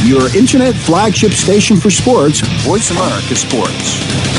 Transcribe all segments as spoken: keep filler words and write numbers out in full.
your internet flagship station for sports, Voice America Sports.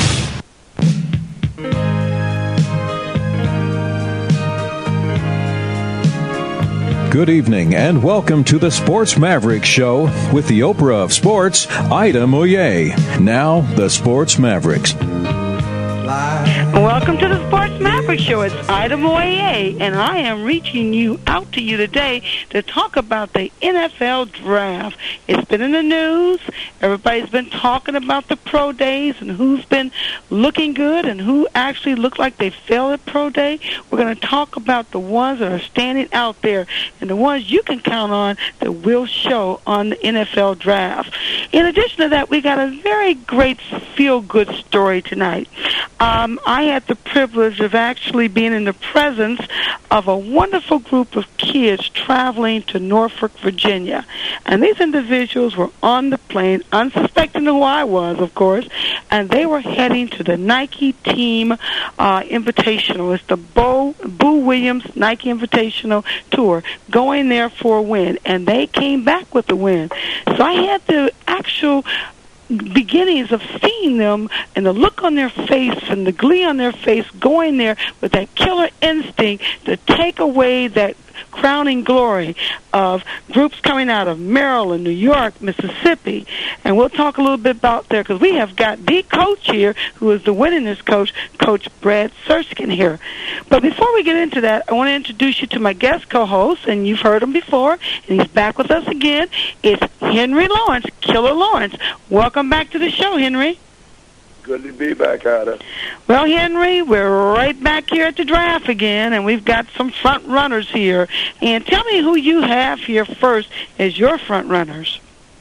Good evening and welcome to the Sports Maverick Show with the Oprah of Sports, Ida Moye. Now, the Sports Mavericks. Welcome to the Sports Maverick Show. It's Ida Moye, and I am reaching you out to you today to talk about the N F L Draft. It's been in the news. Everybody's been talking about the pro days and who's been looking good and who actually looked like they failed at pro day. We're going to talk about the ones that are standing out there and the ones you can count on that will show on the N F L Draft. In addition to that, we got a very great feel-good story tonight. Um, I had the privilege of actually being in the presence of a wonderful group of kids traveling to Norfolk, Virginia. And these individuals were on the plane, unsuspecting who I was, of course, and they were heading to the Nike Team uh, Invitational. It's the Bo, Boo Williams Nike Invitational Tour, going there for a win. And they came back with a win. So I had the actual beginnings of seeing them and the look on their face and the glee on their face going there with that killer instinct to take away that crowning glory of groups coming out of Maryland, New York, Mississippi. And we'll talk a little bit about there because we have got the coach here who is the winningest coach, Coach Brad Surskin here. But before we get into that, I want to introduce you to my guest co-host, and you've heard him before, and he's back with us again. It's Henry Lawrence, Killer Lawrence. Welcome back to the show, Henry. Good to be back, Ida. Well, Henry, we're right back here at the draft again, and we've got some front runners here. And tell me who you have here first as your front runners.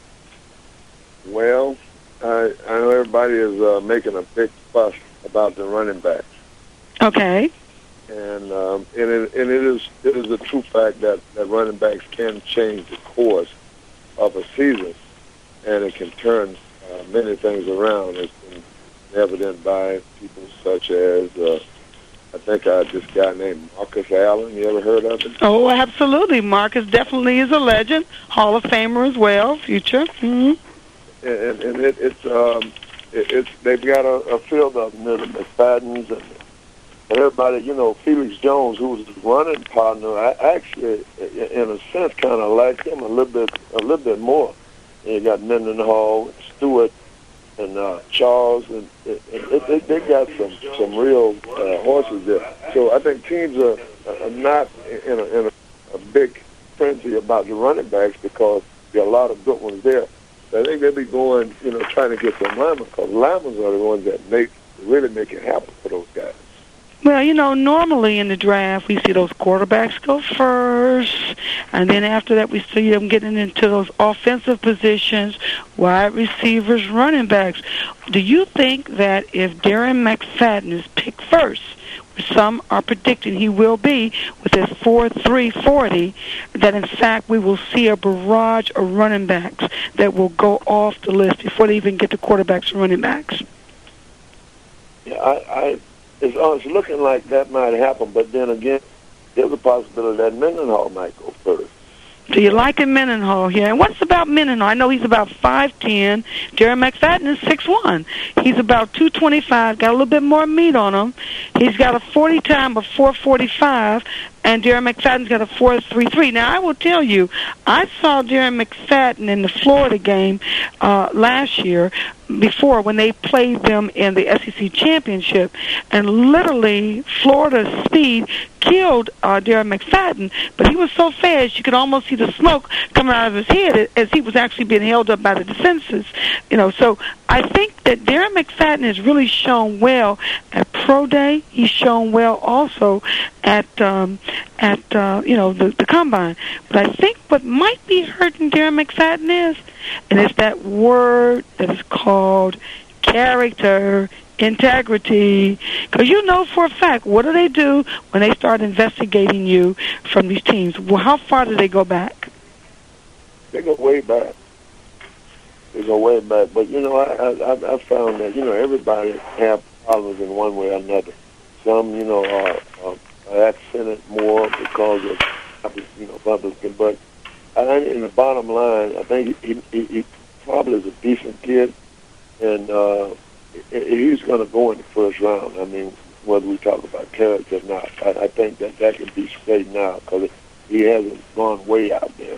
Well, I, I know everybody is uh, making a big fuss about the running backs. Okay. And um, and, it, and it is it is a true fact that, that running backs can change the course of a season, and it can turn uh, many things around. It's been evident by people such as, uh, I think I this guy named Marcus Allen. You ever heard of him? Oh, absolutely. Marcus definitely is a legend, Hall of Famer as well, future. Mm-hmm. And, and it, it's um, it, it's they've got a, a field of them, the McFadden's and, and everybody. You know, Felix Jones, who was his running partner, I actually, in a sense, kind of liked him a little bit, a little bit more. And you got Mendenhall, Stewart, and uh, Charles, and, and, and they, they got some some real uh, horses there. So I think teams are, are not in, a, in a, a big frenzy about the running backs because there are a lot of good ones there. So I think they'll be going, you know, trying to get some linemen because linemen are the ones that make really make it happen for those guys. Well, you know, normally in the draft, we see those quarterbacks go first, and then after that, we see them getting into those offensive positions, wide receivers, running backs. Do you think that if Darren McFadden is picked first, which some are predicting he will be with his four three forty, that in fact we will see a barrage of running backs that will go off the list before they even get to quarterbacks and running backs? Yeah, I... I It's, uh, it's looking like that might happen, but then again, there's a possibility that Mendenhall might go first. Do you like him, Mendenhall here? And what's about Mendenhall? I know he's about five ten. Darren McFadden is six one. He's about two twenty-five, got a little bit more meat on him. He's got a forty time of four forty-five, and Darren McFadden's got a four three three. Now, I will tell you, I saw Darren McFadden in the Florida game uh, last year, before when they played them in the S E C championship, and literally Florida's speed killed uh, Darren McFadden, but he was so fast you could almost see the smoke coming out of his head as he was actually being held up by the defenses. You know, so I think that Darren McFadden has really shown well at Pro Day. He's shown well also at um, at uh, you know the, the Combine. But I think what might be hurting Darren McFadden is, and it's that word that is called character, integrity. Because you know for a fact, what do they do when they start investigating you from these teams? Well, how far do they go back? They go way back. They go way back. But, you know, I I, I found that, you know, everybody have problems in one way or another. Some, you know, are, are, are accented more because of, you know, Republican. But I think in the bottom line, I think he, he, he probably is a decent kid, and uh, he's going to go in the first round. I mean, whether we talk about character or not, I, I think that that can be straightened out because he hasn't gone way out there.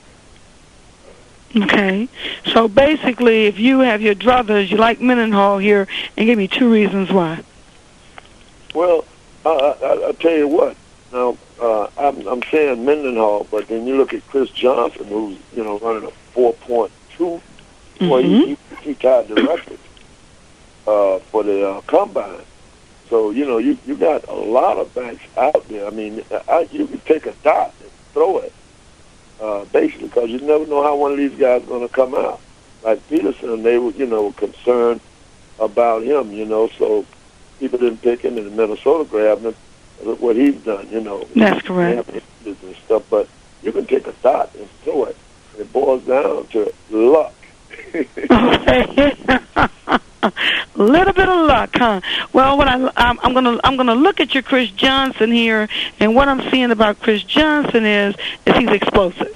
Okay. So basically, if you have your druthers, you like Mendenhall here, and give me two reasons why. Well, I, I, I'll tell you what. Now, uh, I'm, I'm saying Mendenhall, but then you look at Chris Johnson, who's, you know, running a four point two. Mm-hmm. Well, he, he, he tied the record uh, for the uh, combine. So, you know, you, you got a lot of backs out there. I mean, I, you can take a dot and throw it, uh, basically, because you never know how one of these guys is going to come out. Like Peterson, they were, you know, concerned about him, you know, so people didn't pick him, and Minnesota grabbed him. Look what he's done, you know. That's correct. And stuff, but you can take a dot and throw it. And it boils down to luck. A little bit of luck, huh? Well, what I I'm, I'm gonna I'm gonna look at your Chris Johnson here, and what I'm seeing about Chris Johnson is is he's explosive,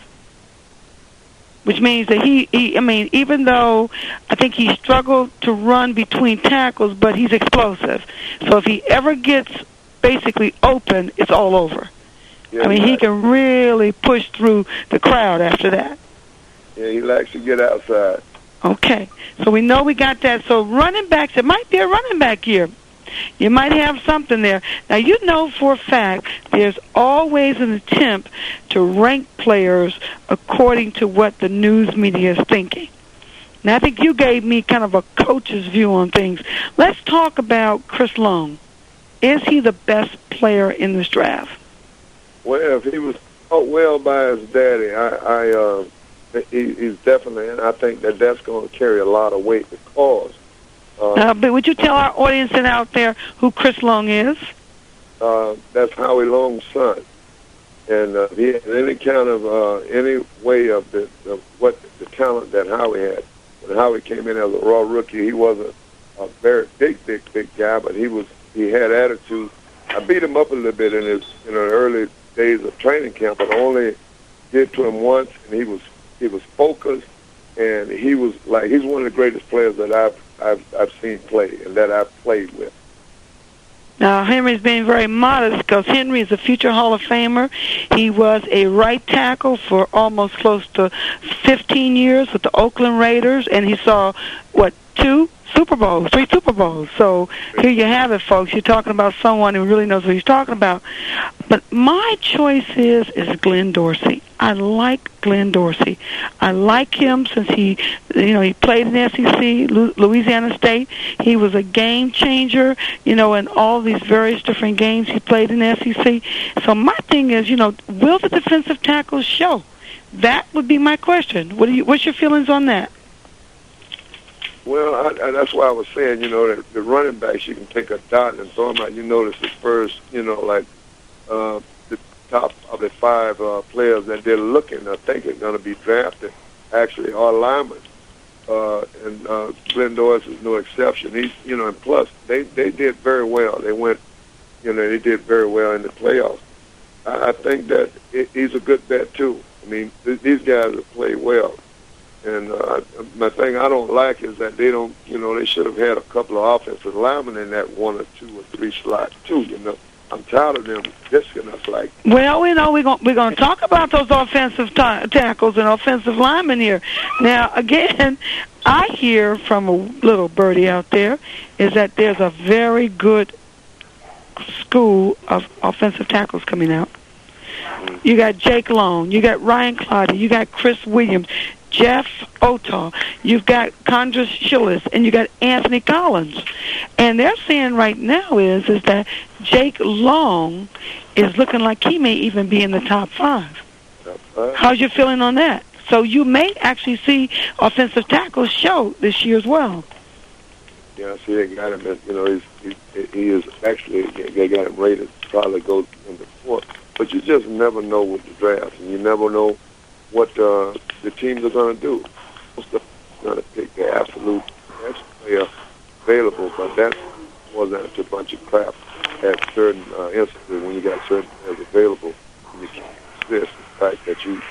which means that he, he I mean, even though I think he struggled to run between tackles, but he's explosive. So if he ever gets basically open, it's all over. Yeah, I mean, he can really push through the crowd after that. Yeah, he likes to get outside. Okay, so we know we got that. So running backs, it might be a running back year. You might have something there. Now, you know for a fact there's always an attempt to rank players according to what the news media is thinking. Now, I think you gave me kind of a coach's view on things. Let's talk about Chris Long. Is he the best player in this draft? Well, if he was taught well by his daddy, I, I uh, he, he's definitely, and I think that that's going to carry a lot of weight because. Uh, uh, but would you tell our audience out there who Chris Long is? Uh, that's Howie Long's son, and uh, he had any kind of uh, any way of the of what the talent that Howie had. When Howie came in as a raw rookie, he wasn't a very big, big, big guy, but he was. He had attitude. I beat him up a little bit in his in the early days of training camp, but I only did to him once, and he was he was focused, and he was like he's one of the greatest players that I've I've I've seen play and that I've played with. Now, Henry's being very modest because Henry is a future Hall of Famer. He was a right tackle for almost close to fifteen years with the Oakland Raiders, and he saw what two Super Bowls, three Super Bowls. So here you have it, folks. You're talking about someone who really knows what he's talking about. But my choice is is Glenn Dorsey. I like Glenn Dorsey. I like him since he, you know, he played in the S E C, Louisiana State. He was a game changer, you know, in all these various different games he played in the S E C. So my thing is, you know, will the defensive tackles show? That would be my question. What do you? What's your feelings on that? Well, I, I, that's why I was saying, you know, that the running backs, you can take a dot and throw them out. You notice the first, you know, like uh, the top of the five uh, players that they're looking, I think, are going to be drafted, actually, are linemen. Uh, and uh, Glenn Dorsey is no exception. He's, you know, and plus, they, they did very well. They went, you know, they did very well in the playoffs. I, I think that it, he's a good bet, too. I mean, th- these guys have played well. And uh, my thing I don't like is that they don't, you know, they should have had a couple of offensive linemen in that one or two or three slots too. You know, I'm tired of them disking us like. Well, we know we're going we're going to talk about those offensive t- tackles and offensive linemen here. Now, again, I hear from a little birdie out there is that there's a very good school of offensive tackles coming out. You got Jake Long, you got Ryan Clottey, you got Chris Williams, Jeff Otaw, you've got Condris Shillis, and you got Anthony Collins. And they're saying right now is is that Jake Long is looking like he may even be in the top five. Uh, How's your feeling on that? So you may actually see offensive tackles show this year as well. Yeah, see, they got him. You know, he's, he, he is actually they got him rated to probably go number four. But you just never know with the draft, and you never know what uh, the teams are going to do. Most of them are going to pick the absolute best player available, but that wasn't a bunch of crap at certain uh, instances when you got certain players available, and you can't resist the fact that you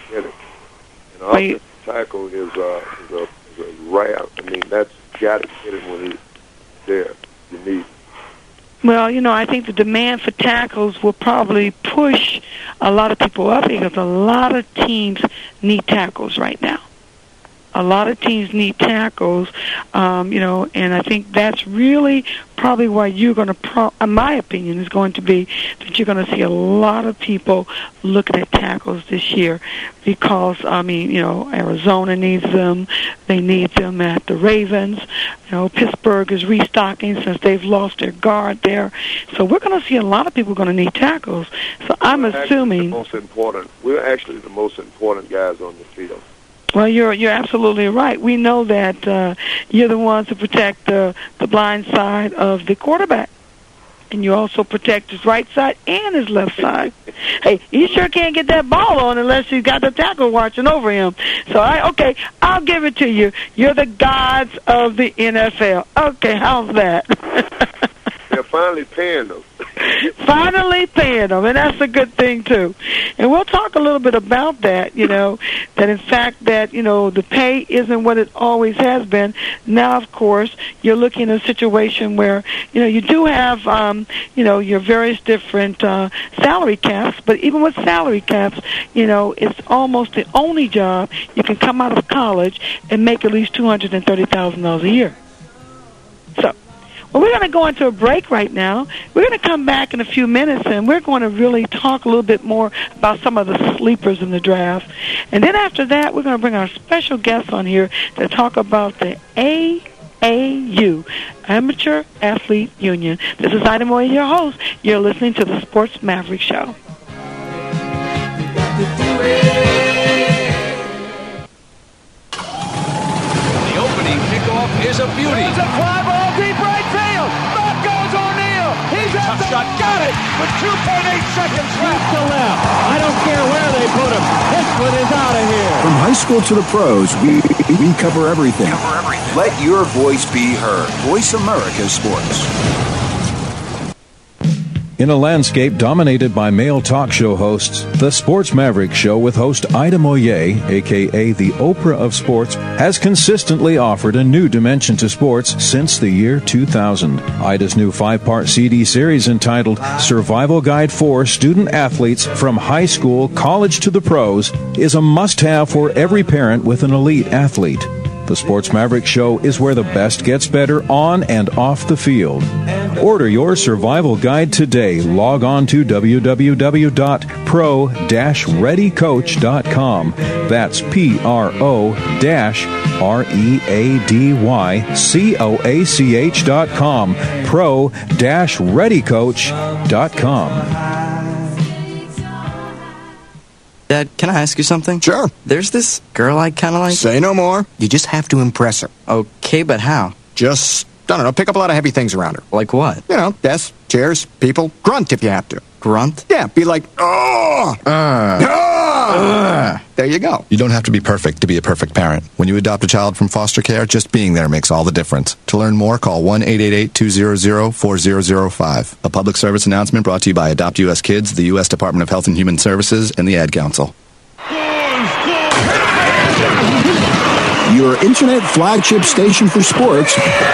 get it. And offensive tackle is, uh, is, a, is a rare. I mean, that's got to get him when he's there. You need. Well, you know, I think the demand for tackles will probably push a lot of people up because a lot of teams need tackles right now. A lot of teams need tackles, um, you know, and I think that's really probably why you're going to, pro- in my opinion, is going to be that you're going to see a lot of people looking at tackles this year because, I mean, you know, Arizona needs them. They need them at the Ravens. You know, Pittsburgh is restocking since they've lost their guard there. So we're going to see a lot of people going to need tackles. So I'm we're assuming... The most important, we're actually the most important guys on the field. Well, you're you're absolutely right. We know that uh, you're the ones who protect the the blind side of the quarterback, and you also protect his right side and his left side. Hey, he sure can't get that ball on unless he's got the tackle watching over him. So, I okay, I'll give it to you. You're the gods of the N F L. Okay, how's that? They're finally paying them. Finally paying them, and that's a good thing, too. And we'll talk a little bit about that, you know, that in fact that, you know, the pay isn't what it always has been. Now, of course, you're looking at a situation where, you know, you do have, um, you know, your various different uh, salary caps, but even with salary caps, you know, it's almost the only job you can come out of college and make at least two hundred thirty thousand dollars a year. So, well, we're going to go into a break right now. We're going to come back in a few minutes, and we're going to really talk a little bit more about some of the sleepers in the draft. And then after that, we're going to bring our special guests on here to talk about the A A U, Amateur Athlete Union. This is Ida Moye, your host. You're listening to the Sports Maverick Show. The opening kickoff is a beauty. It's a fly ball deep right field. Back goes O'Neal. He's at the shot. Got it with two point eight seconds left. To left. I don't care where they put him. This one is out of here. From high school to the pros, we we cover everything. Cover everything. Let your voice be heard. Voice America Sports. In a landscape dominated by male talk show hosts, the Sports Maverick Show with host Ida Moye, a k a the Oprah of Sports, has consistently offered a new dimension to sports since the year two thousand. Ida's new five-part C D series entitled Survival Guide for Student Athletes from High School, College to the Pros is a must-have for every parent with an elite athlete. The Sports Maverick Show is where the best gets better on and off the field. Order your survival guide today. Log on to w w w dot pro dash ready coach dot com. That's P R O dash R E A D Y C O A C H dot com. pro dash ready coach dot com. Dad, can I ask you something? Sure. There's this girl I kind of like. Say no more. You just have to impress her. Okay, but how? Just, I don't know, pick up a lot of heavy things around her. Like what? You know, desks, chairs, people. Grunt if you have to. Grunt? Yeah, be like, oh! Uh, oh! There you go. You don't have to be perfect to be a perfect parent. When you adopt a child from foster care, just being there makes all the difference. To learn more, call one eight eight eight, two hundred, four thousand five. A public service announcement brought to you by Adopt U S Kids, the U S Department of Health and Human Services, and the Ad Council. Your internet flagship station for sports.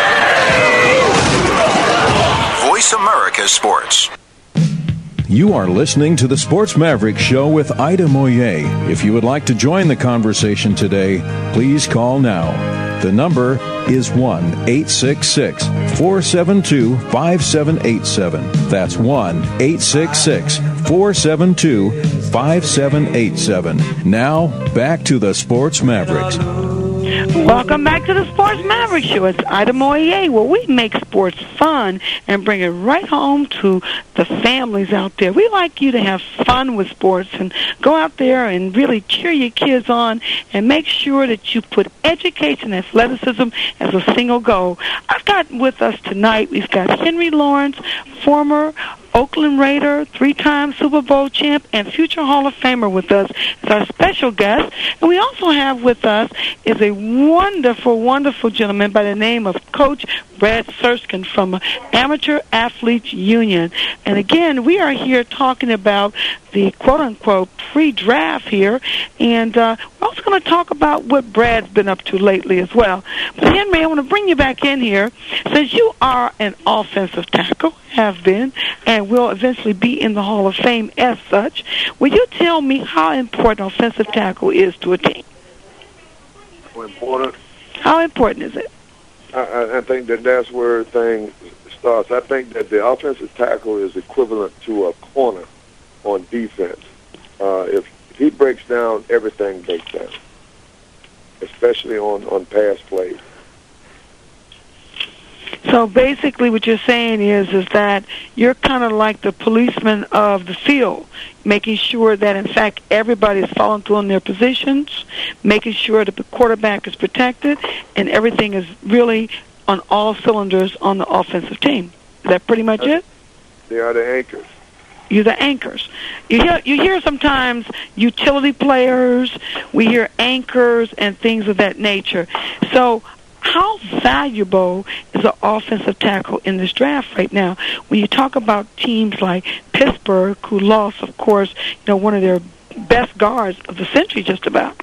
Voice America Sports. You are listening to the Sports Maverick Show with Ida Moye. If you would like to join the conversation today, please call now. The number is one eight six six, four seven two, five seven eight seven. That's one eight six six, four seven two, five seven eight seven. Now, back to the Sports Mavericks. Welcome back to the Sports Maverick Show. It's Ida Moye, where we make sports fun and bring it right home to the families out there. We like you to have fun with sports and go out there and really cheer your kids on and make sure that you put education and athleticism as a single goal. I've got with us tonight, we've got Henry Lawrence, former Oakland Raider, three-time Super Bowl champ, and future Hall of Famer with us as our special guest. And we also have with us is a wonderful, wonderful gentleman by the name of Coach Brad Surskin from Amateur Athletes Union. And again, we are here talking about the quote-unquote pre-draft here, and uh, we're also going to talk about what Brad's been up to lately as well. But Henry, I want to bring you back in here. Since you are an offensive tackle, have been, and will eventually be in the Hall of Fame as such, will you tell me how important offensive tackle is to a team? How important? How important is it? I, I think that that's where things starts. I think that the offensive tackle is equivalent to a corner on defense. Uh, if, if he breaks down, everything breaks down, especially on, on pass plays. So basically what you're saying is is that you're kind of like the policeman of the field, making sure that, in fact, everybody is following through on their positions, making sure that the quarterback is protected, and everything is really on all cylinders on the offensive team. Is that pretty much it? They are the anchors. You're the anchors. You hear, you hear sometimes utility players, we hear anchors and things of that nature. So how valuable is an offensive tackle in this draft right now? When you talk about teams like Pittsburgh, who lost, of course, you know, one of their best guards of the century just about.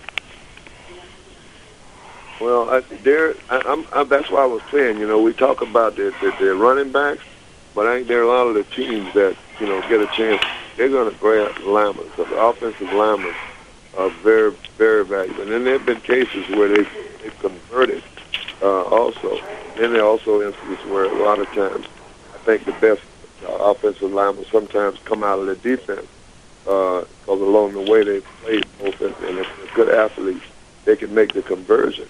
Well, I, there, I, I'm, I, that's why I was saying, you know, we talk about the, the, the running backs, but I think there are a lot of the teams that, you know, get a chance. They're going to grab linemen. So the offensive linemen are very, very valuable. And then there have been cases where they've, they've converted uh, also. Then there are also instances where a lot of times I think the best uh, offensive linemen sometimes come out of the defense because uh, along the way they've played both, and if they're good athletes, they can make the conversion.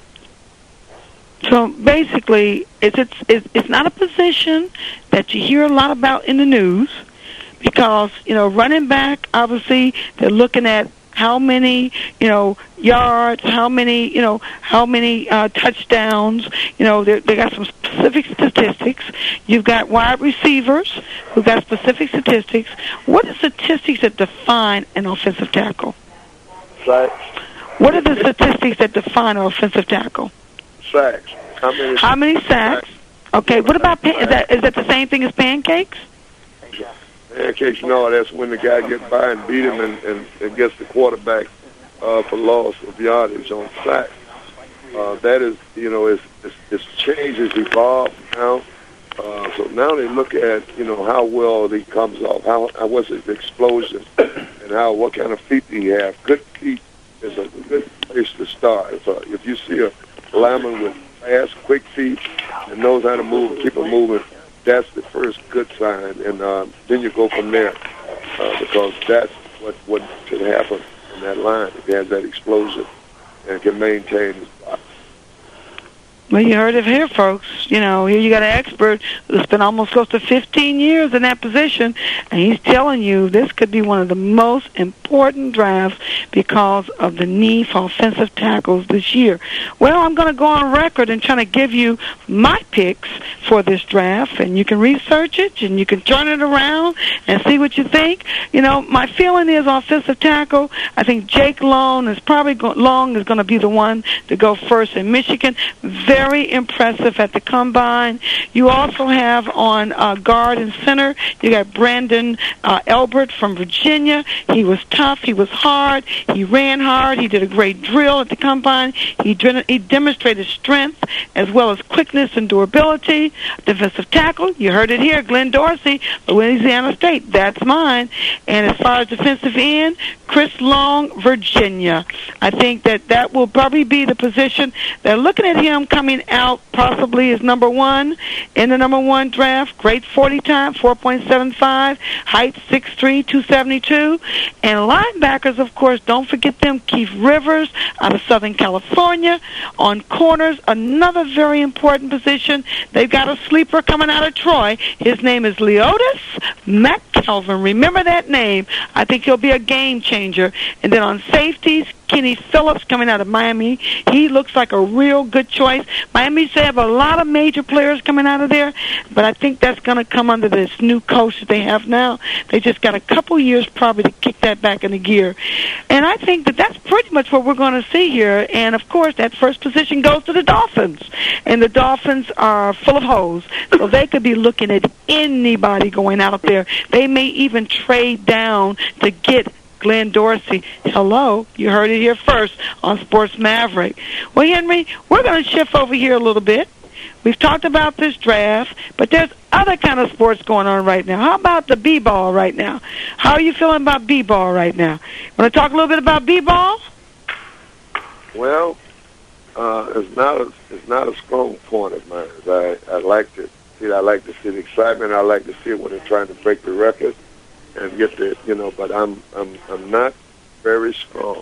So basically, it's, it's, it's not a position that you hear a lot about in the news because, you know, running back, obviously, they're looking at how many, you know, yards, how many, you know, how many uh, touchdowns. You know, they got some specific statistics. You've got wide receivers who've got specific statistics. What are statistics that define an offensive tackle? Sacks. What are the statistics that define an offensive tackle? Sacks. How many? How many sacks? Okay. What about pan- is that? Is that the same thing as pancakes? Pancakes, no. That's when the guy gets by and beat him and, and, and gets the quarterback uh, for loss of yardage on sacks. Uh, that is, you know, it's, it's, it's changed, it's evolved now. Uh, so now they look at, you know, how well he comes off, how, how what's his explosion, and how what kind of feet he has. Good feet is a good place to start. If, uh, if you see a lineman with fast, quick feet and knows how to move, keep them moving, that's the first good sign. And uh, then you go from there uh, because that's what, what should happen in that line if he has that explosion and can maintain his body. Well, you heard it here, folks. You know, here you got an expert who's been almost close to fifteen years in that position, and he's telling you this could be one of the most important drafts because of the need for offensive tackles this year. Well, I'm going to go on record and try to give you my picks for this draft, and you can research it, and you can turn it around and see what you think. You know, my feeling is offensive tackle, I think Jake Long is probably go- Long is going to be the one to go first in Michigan. Very impressive at the combine. You also have on uh, guard and center, you got Brandon uh, Elbert from Virginia. He was tough. He was hard. He ran hard. He did a great drill at the combine. He, dr- he demonstrated strength as well as quickness and durability. Defensive tackle, you heard it here, Glenn Dorsey, Louisiana State. That's mine. And as far as defensive end, Chris Long, Virginia. I think that that will probably be the position. They're looking at him coming out possibly as number one in the number one draft. Great forty time, four point seven five, height six three, two seventy-two. And linebackers, of course, don't forget them. Keith Rivers out of Southern California. On corners, another very important position. They've got a sleeper coming out of Troy. His name is Leotis McKelvin. Remember that name. I think he'll be a game changer. And then on safeties, Kenny Phillips coming out of Miami. He looks like a real good choice. Miami they have a lot of major players coming out of there, but I think that's going to come under this new coach that they have now. They just got a couple years probably to kick that back into gear. And I think that that's pretty much what we're going to see here. And, of course, that first position goes to the Dolphins. And the Dolphins are full of holes, so they could be looking at anybody going out there. They may even trade down to get Glenn Dorsey. Hello, you heard it here first on Sports Maverick. Well, Henry, we're going to shift over here a little bit. We've talked about this draft, but there's other kind of sports going on right now. How about the b-ball right now? How are you feeling about b-ball right now? Want to talk a little bit about b-ball? Well, uh, it's not a it's not a strong point of mine. I I like to see I like to see the excitement. I like to see it when they're trying to break the record and get the you know. But I'm I'm I'm not very strong.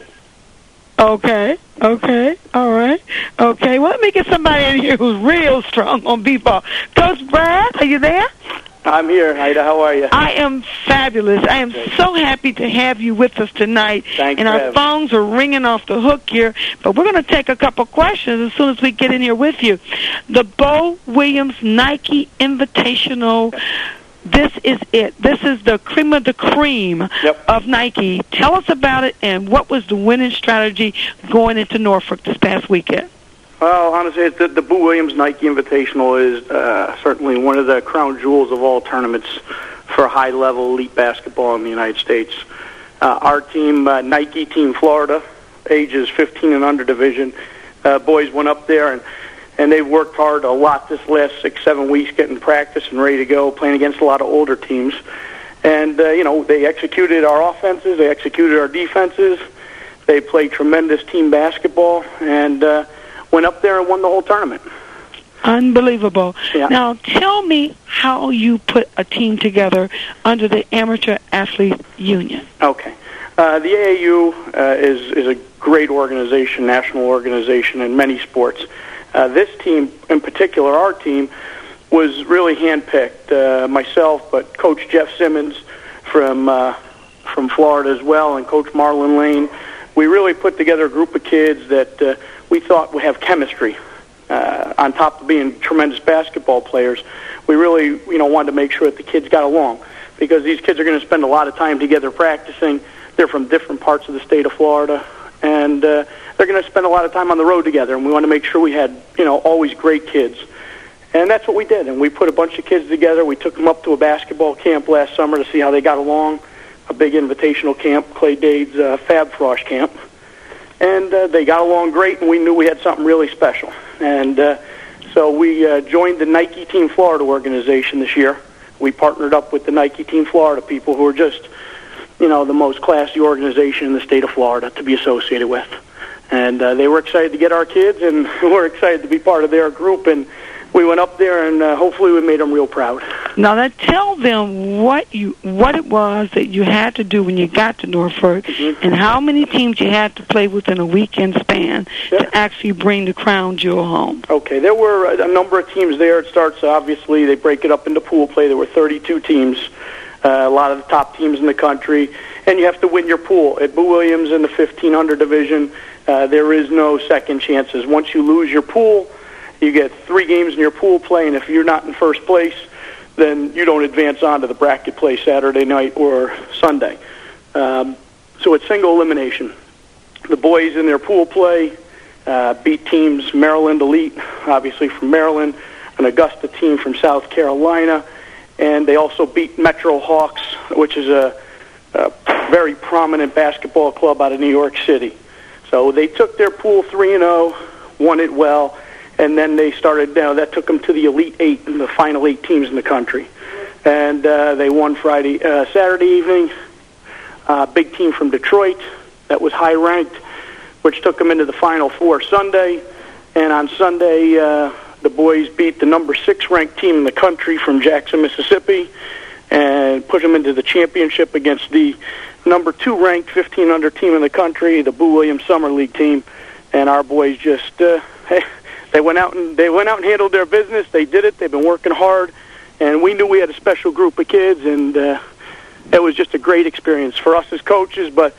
Okay, okay, all right, okay. Well, let me get somebody in here who's real strong on b-ball. Coach Brad, are you there? I'm here, Ida. How are you? I am fabulous. I am so happy to have you with us tonight. Thanks, and our Ev. phones are ringing off the hook here, but we're going to take a couple questions as soon as we get in here with you. The Bo Williams Nike Invitational. This is it. This is the cream of the cream yep. of Nike. Tell us about it and what was the winning strategy going into Norfolk this past weekend? Well, honestly, the, the Boo Williams Nike Invitational is uh, certainly one of the crown jewels of all tournaments for high-level elite basketball in the United States. Uh, our team, uh, Nike Team Florida, ages fifteen and under division, uh, boys went up there and And they've worked hard a lot this last six, seven weeks getting practice and ready to go, playing against a lot of older teams. And, uh, you know, they executed our offenses. They executed our defenses. They played tremendous team basketball and uh, went up there and won the whole tournament. Unbelievable. Yeah. Now, tell me how you put a team together under the Amateur Athlete Union. Okay. Uh, the A A U uh, is, is a great organization, national organization in many sports. Uh, this team, in particular, our team, was really handpicked. Uh, myself, but Coach Jeff Simmons from uh, from Florida as well, and Coach Marlon Lane. We really put together a group of kids that uh, we thought would have chemistry. Uh, on top of being tremendous basketball players, we really, you know, wanted to make sure that the kids got along, because these kids are going to spend a lot of time together practicing. They're from different parts of the state of Florida, and uh, they're going to spend a lot of time on the road together, and we want to make sure we had, you know, always great kids. And that's what we did, and we put a bunch of kids together. We took them up to a basketball camp last summer to see how they got along, a big invitational camp, Clay Dade's uh, Fab Frosh camp. And uh, they got along great, and we knew we had something really special. And uh, so we uh, joined the Nike Team Florida organization this year. We partnered up with the Nike Team Florida people, who are just, you know, the most classy organization in the state of Florida to be associated with. And uh, they were excited to get our kids, and we're excited to be part of their group. And we went up there, and uh, hopefully we made them real proud. Now, then tell them what you what it was that you had to do when you got to Norfolk, mm-hmm. and how many teams you had to play within a weekend span yeah. to actually bring the crown jewel home. Okay, there were a number of teams there. It starts, obviously, they break it up into pool play. There were thirty-two teams, uh, a lot of the top teams in the country, and you have to win your pool. At Boo Williams in the fifteen under division, uh, there is no second chances. Once you lose your pool, you get three games in your pool play, and if you're not in first place, then you don't advance on to the bracket play Saturday night or Sunday. Um, so it's single elimination. The boys in their pool play uh, beat teams Maryland Elite, obviously from Maryland, an Augusta team from South Carolina, and they also beat Metro Hawks, which is a, a very prominent basketball club out of New York City. So they took their pool three and oh, won it well, and then they started, you know, that took them to the Elite Eight, the final eight teams in the country. And uh, they won Friday, uh, Saturday evening. Uh, big team from Detroit that was high-ranked, which took them into the Final Four Sunday. And on Sunday, uh, the boys beat the number six-ranked team in the country from Jackson, Mississippi, and put them into the championship against the number two-ranked fifteen under team in the country, the Boo Williams Summer League team. And our boys just... Uh, hey, They went out and they went out and handled their business. They did it. They've been working hard, and we knew we had a special group of kids, and uh, it was just a great experience for us as coaches. But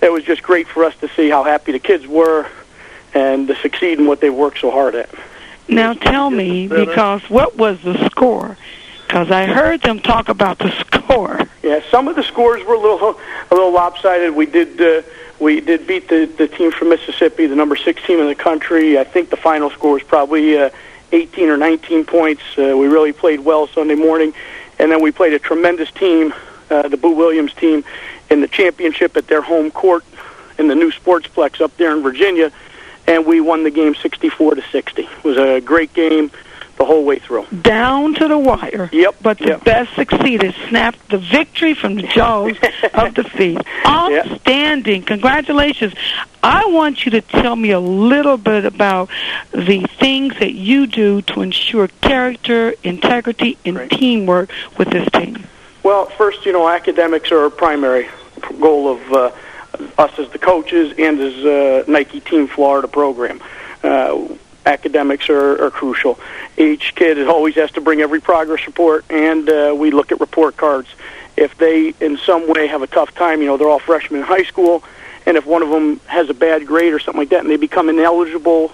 it was just great for us to see how happy the kids were and to succeed in what they worked so hard at. Now tell me, because what was the score? Because I heard them talk about the score. Yeah, some of the scores were a little a little lopsided. We did uh, we did beat the the team from Mississippi, the number six team in the country. I think the final score was probably uh, eighteen or nineteen points. Uh, we really played well Sunday morning, and then we played a tremendous team, uh, the Boo Williams team, in the championship at their home court in the new Sportsplex up there in Virginia. And we won the game sixty-four to sixty. It was a great game the whole way through. Down to the wire. Yep. But the yep. best succeeded. Snapped the victory from the jaws of defeat. Outstanding. Yep. Congratulations. I want you to tell me a little bit about the things that you do to ensure character, integrity, and right. teamwork with this team. Well, first, you know, academics are our primary goal of uh, us as the coaches and as uh, Nike Team Florida program. Uh, academics are, are crucial. Each kid always has to bring every progress report, and uh, we look at report cards. If they in some way have a tough time, you know, they're all freshmen in high school, and if one of them has a bad grade or something like that, and they become ineligible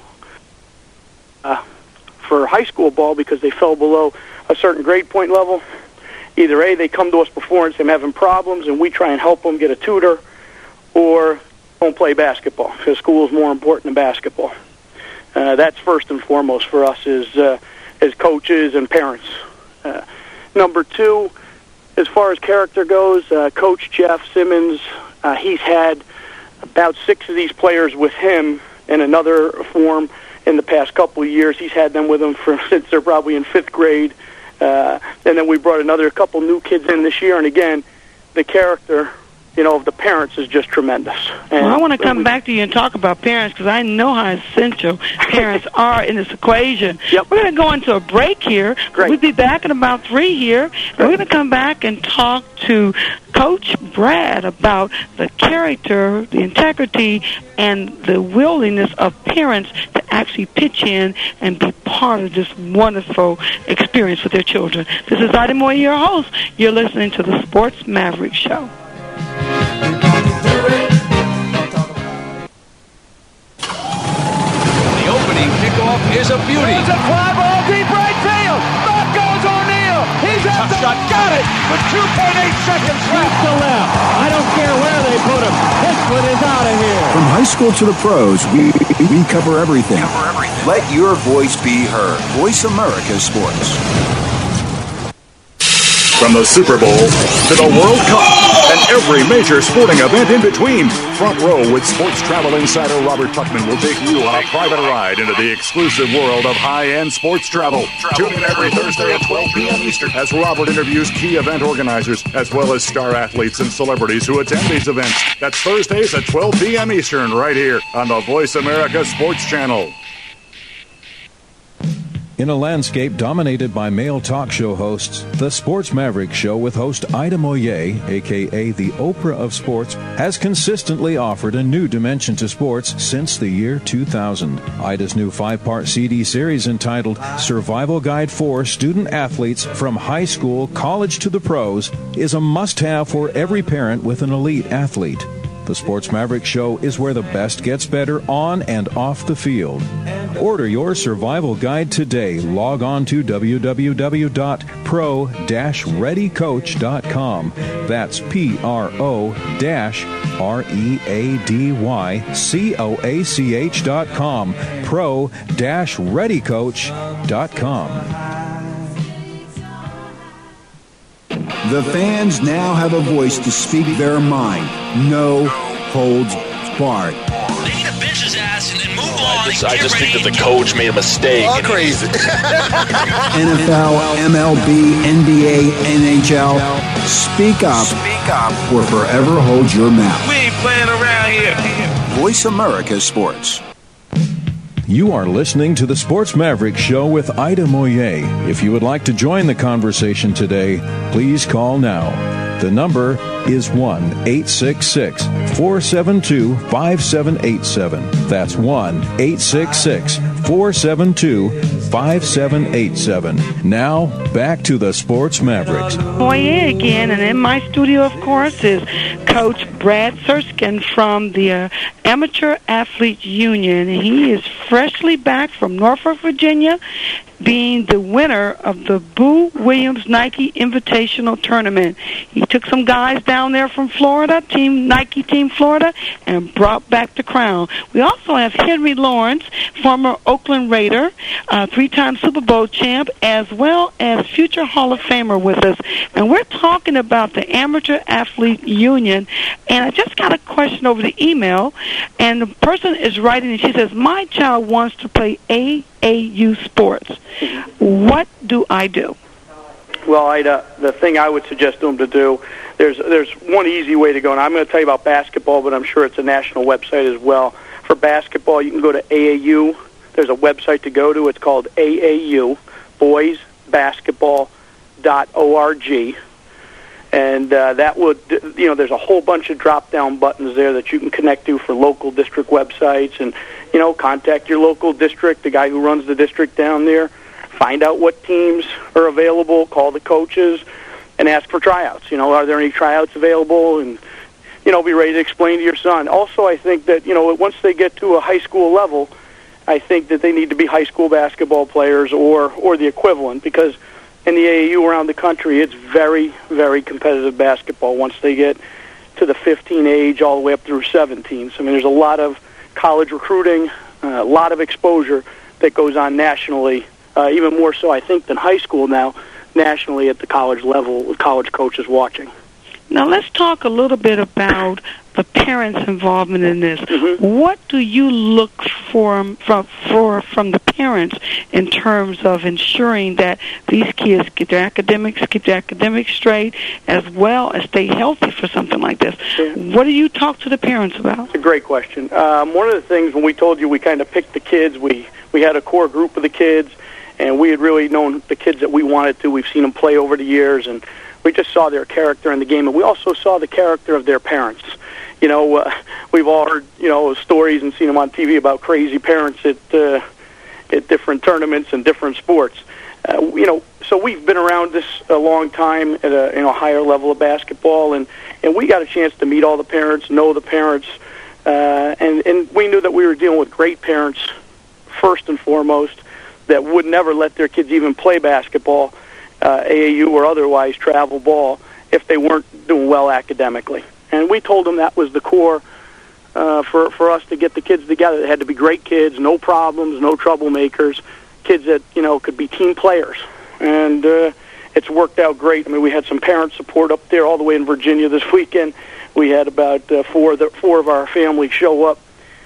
uh, for high school ball because they fell below a certain grade point level, either A, they come to us before and say, I'm having problems, and we try and help them get a tutor, or don't play basketball because school is more important than basketball. Uh, that's first and foremost for us as uh, as coaches and parents. Uh, number two, as far as character goes, uh, Coach Jeff Simmons, uh, he's had about six of these players with him in another form in the past couple of years. He's had them with him for, since they're probably in fifth grade. Uh, and then we brought another couple new kids in this year. And again, the character, you know, of the parents is just tremendous. And well, I want to come we, back to you and talk about parents because I know how essential parents are in this equation. Yep. We're going to go into a break here. Great. We'll be back in about three here. And we're going to come back and talk to Coach Brad about the character, the integrity, and the willingness of parents to actually pitch in and be part of this wonderful experience with their children. This is Ida Moore, your host. You're listening to the Sports Maverick Show. The opening kickoff is a beauty. It's a fly ball deep right field. Back goes O'Neal. He's at the shot. Got it with two point eight seconds left to left. I don't care where they put him. This one is out of here. From high school to the pros, we we cover everything. Cover everything. Let your voice be heard. Voice America Sports. From the Super Bowl to the World Cup and every major sporting event in between, Front Row with sports travel insider Robert Tuckman will take you on a private ride into the exclusive world of high-end sports travel. Tune in every Thursday at twelve p.m. Eastern as Robert interviews key event organizers as well as star athletes and celebrities who attend these events. That's Thursdays at twelve p.m. Eastern right here on the Voice America Sports Channel. In a landscape dominated by male talk show hosts, the Sports Maverick Show with host Ida Moye, a k a the Oprah of Sports, has consistently offered a new dimension to sports since the year two thousand. Ida's new five-part C D series entitled Survival Guide for Student Athletes from High School, College to the Pros is a must-have for every parent with an elite athlete. The Sports Maverick Show is where the best gets better on and off the field. Order your survival guide today. Log on to w w w dot pro dash ready coach dot com. That's P R O R E A D Y C O A C H dot com. pro dash ready coach dot com. The fans now have a voice to speak their mind. No holds barred. They need to bench his ass and then move on. I just, I just think that the coach made a mistake. All crazy. N F L, M L B, N B A, N H L. Speak up. Speak up. Or forever hold your mouth. We ain't playing around here. Voice America Sports. You are listening to the Sports Maverick Show with Ida Moye. If you would like to join the conversation today, please call now. The number is one eight six six, four seven two, five seven eight seven. That's one eight six six, four seven two, five seven eight seven. Now, back to the Sports Mavericks. Boye again, and in my studio, of course, is Coach Brad Serskin from the uh, Amateur Athletes Union. He is freshly back from Norfolk, Virginia, being the winner of the Boo Williams Nike Invitational Tournament. He took some guys down there from Florida, Team Nike Team Florida, and brought back the crown. We also have Henry Lawrence, former Oakland Raider, uh, three-time Super Bowl champ, as well as future Hall of Famer with us. And we're talking about the Amateur Athlete Union. And I just got a question over the email, and the person is writing, and she says, my child wants to play A A U sports. What do I do? Well, I'd, uh, the thing I would suggest them to do, there's there's one easy way to go, and I'm going to tell you about basketball, but I'm sure it's a national website as well. For basketball, you can go to A A U. There's a website to go to. It's called A A U, boys basketball dot org. And uh, that would, you know, there's a whole bunch of drop-down buttons there that you can connect to for local district websites and, you know, contact your local district, the guy who runs the district down there, find out what teams are available, call the coaches, and ask for tryouts. You know, are there any tryouts available? And, you know, be ready to explain to your son. Also, I think that, you know, once they get to a high school level, I think that they need to be high school basketball players or, or the equivalent, because in the A A U around the country, it's very, very competitive basketball once they get to the fifteen age all the way up through seventeen. So, I mean, there's a lot of college recruiting, uh, a lot of exposure that goes on nationally, uh, even more so, I think, than high school now, nationally at the college level with college coaches watching. Now, let's talk a little bit about the parents' involvement in this. Mm-hmm. What do you look for from, for from the parents in terms of ensuring that these kids get their academics, keep their academics straight, as well as stay healthy for something like this? Yeah. What do you talk to the parents about? It's a great question. Um, one of the things, when we told you we kind of picked the kids, we, we had a core group of the kids, and we had really known the kids that we wanted to. We've seen them play over the years, and we just saw their character in the game, and we also saw the character of their parents. You know, uh, we've all heard, you know, stories and seen them on T V about crazy parents at uh, at different tournaments and different sports. Uh, you know, so we've been around this a long time at a you know higher level of basketball, and, and we got a chance to meet all the parents, know the parents, uh, and and we knew that we were dealing with great parents first and foremost that would never let their kids even play basketball, uh, A A U or otherwise, travel ball, if they weren't doing well academically. And we told them that was the core uh, for for us to get the kids together. They had to be great kids, no problems, no troublemakers, kids that, you know, could be team players. And uh, it's worked out great. I mean, we had some parent support up there all the way in Virginia this weekend. We had about uh, four, of the, four of our family show up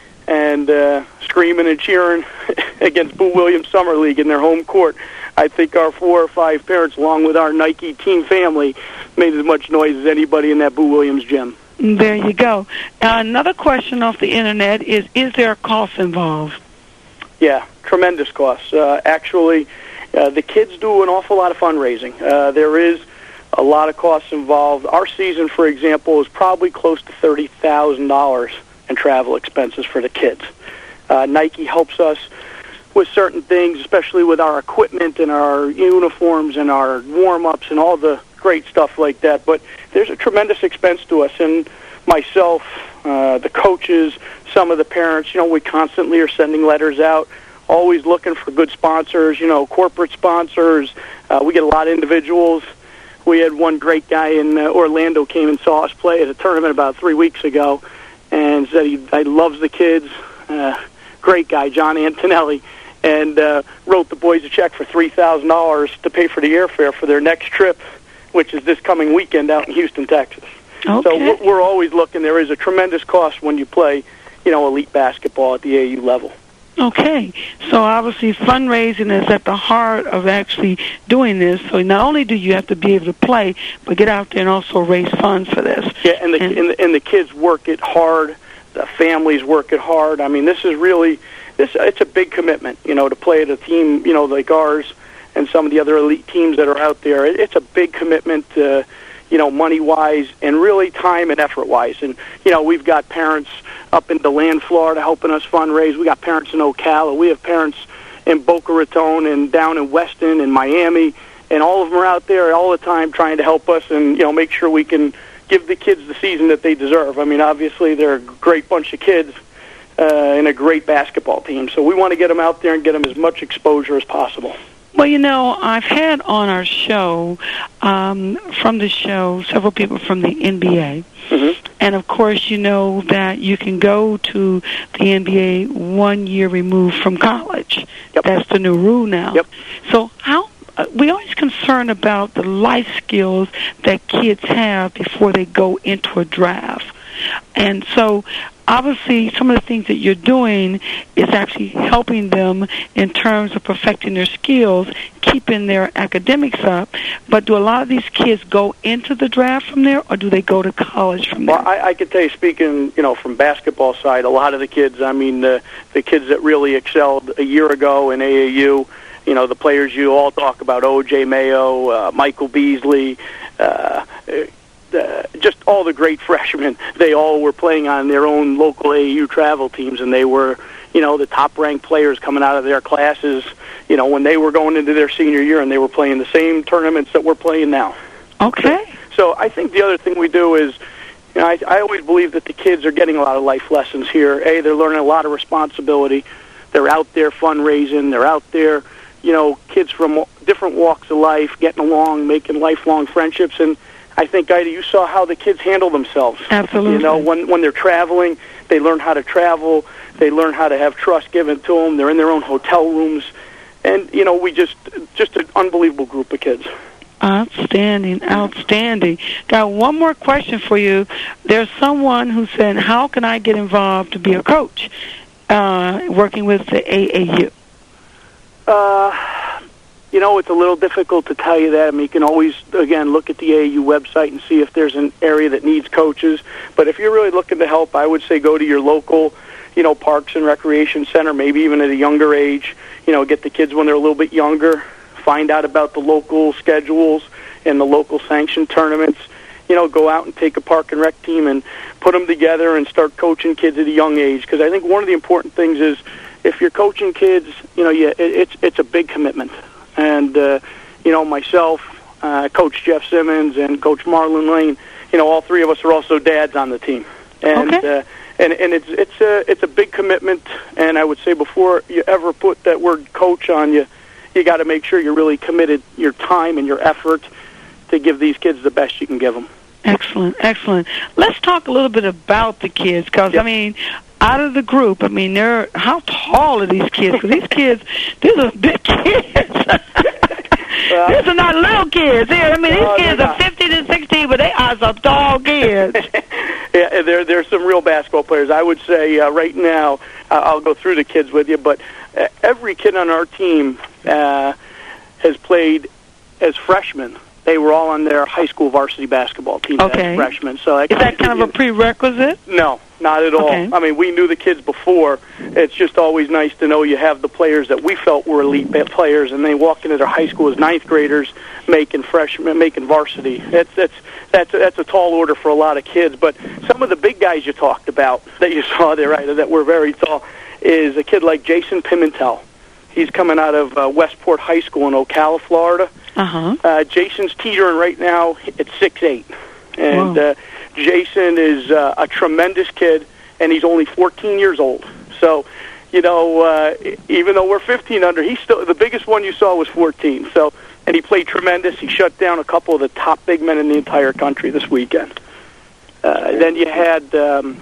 and uh, screaming and cheering against Boo Williams Summer League in their home court. I think our four or five parents, along with our Nike team family, made as much noise as anybody in that Boo Williams gym. There you go. Uh, another question off the Internet is, is there a cost involved? Yeah, tremendous costs. Uh, actually, uh, the kids do an awful lot of fundraising. Uh, there is a lot of costs involved. Our season, for example, is probably close to thirty thousand dollars in travel expenses for the kids. Uh, Nike helps us with certain things, especially with our equipment and our uniforms and our warm-ups and all the great stuff like that. But there's a tremendous expense to us. And myself, uh, the coaches, some of the parents, you know, we constantly are sending letters out, always looking for good sponsors, you know, corporate sponsors. Uh, we get a lot of individuals. We had one great guy in uh, Orlando came and saw us play at a tournament about three weeks ago and said he, he loves the kids. Uh, great guy, John Antonelli. And uh, wrote the boys a check for three thousand dollars to pay for the airfare for their next trip, which is this coming weekend out in Houston, Texas. Okay. So we're, we're always looking. There is a tremendous cost when you play, you know, elite basketball at the A A U level. Okay. So obviously fundraising is at the heart of actually doing this. So not only do you have to be able to play, but get out there and also raise funds for this. Yeah, and the and, and the, and the kids work it hard. The families work it hard. I mean, this is really... This, it's a big commitment, you know, to play at a team, you know, like ours and some of the other elite teams that are out there. It, it's a big commitment, uh, you know, money-wise and really time and effort-wise. And, you know, we've got parents up in DeLand, Florida helping us fundraise. We got parents in Ocala. We have parents in Boca Raton and down in Weston and Miami, and all of them are out there all the time trying to help us and, you know, make sure we can give the kids the season that they deserve. I mean, obviously they're a great bunch of kids uh, and a great basketball team, so we want to get them out there and get them as much exposure as possible. Well, you know, I've had on our show, um, from the show, several people from the N B A. Mm-hmm. And, of course, you know that you can go to the N B A one year removed from college. Yep. That's the new rule now. Yep. So how uh, we always concerned about the life skills that kids have before they go into a draft. And so, obviously, some of the things that you're doing is actually helping them in terms of perfecting their skills, keeping their academics up. But do a lot of these kids go into the draft from there, or do they go to college from there? Well, I, I could tell you, speaking, you know, from basketball side, a lot of the kids, I mean, the, the kids that really excelled a year ago in A A U, you know, the players you all talk about, O J Mayo, uh, Michael Beasley, uh, Uh, just all the great freshmen, they all were playing on their own local A A U travel teams, and they were, you know, the top-ranked players coming out of their classes, you know, when they were going into their senior year, and they were playing the same tournaments that we're playing now. Okay. So, so I think the other thing we do is, you know, I, I always believe that the kids are getting a lot of life lessons here. A, they're learning a lot of responsibility. They're out there fundraising. They're out there, you know, kids from different walks of life, getting along, making lifelong friendships, and I think, Ida, you saw how the kids handle themselves. Absolutely. You know, when when they're traveling, they learn how to travel. They learn how to have trust given to them. They're in their own hotel rooms. And, you know, we just, just an unbelievable group of kids. Outstanding, outstanding. Got one more question for you. There's someone who said, how can I get involved to be a coach uh, working with the A A U? Uh... You know, it's a little difficult to tell you that. I mean, you can always, again, look at the A A U website and see if there's an area that needs coaches. But if you're really looking to help, I would say go to your local, you know, Parks and Recreation Center, maybe even at a younger age. You know, get the kids when they're a little bit younger, find out about the local schedules and the local sanctioned tournaments. You know, go out and take a Park and Rec team and put them together and start coaching kids at a young age. Because I think one of the important things is if you're coaching kids, you know, yeah, it, it's it's a big commitment. And, uh, you know, myself, uh, Coach Jeff Simmons, and Coach Marlon Lane, you know, all three of us are also dads on the team. And okay. uh, and, and it's it's a, it's a big commitment. And I would say before you ever put that word coach on you, you got to make sure you're really committed your time and your effort to give these kids the best you can give them. Excellent, excellent. Let's talk a little bit about the kids, because, yep. I mean, out of the group, I mean, they're, how tall are these kids? Because these kids, these are big kids. Well, these are not little kids. Here, I mean, these no, kids are fifteen and sixteen, but they are some tall kids. Yeah, there, there's some real basketball players. I would say uh, right now, uh, I'll go through the kids with you, but uh, every kid on our team uh, has played as freshmen. They were all on their high school varsity basketball team okay. as freshmen. So that is that kind of a prerequisite? No, not at all. Okay. I mean, we knew the kids before. It's just always nice to know you have the players that we felt were elite players, and they walk into their high school as ninth graders, making freshmen, making varsity. That's that's that's that's a tall order for a lot of kids. But some of the big guys you talked about that you saw there, right, that were very tall, is a kid like Jason Pimentel. He's coming out of uh, Westport High School in Ocala, Florida. Uh-huh. Uh, Jason's teetering right now at six eight. And uh, Jason is uh, a tremendous kid, and he's only fourteen years old. So, you know, uh, even though we're fifteen under, he's still the biggest one you saw was fourteen. So, and he played tremendous. He shut down a couple of the top big men in the entire country this weekend. Uh, then you had um,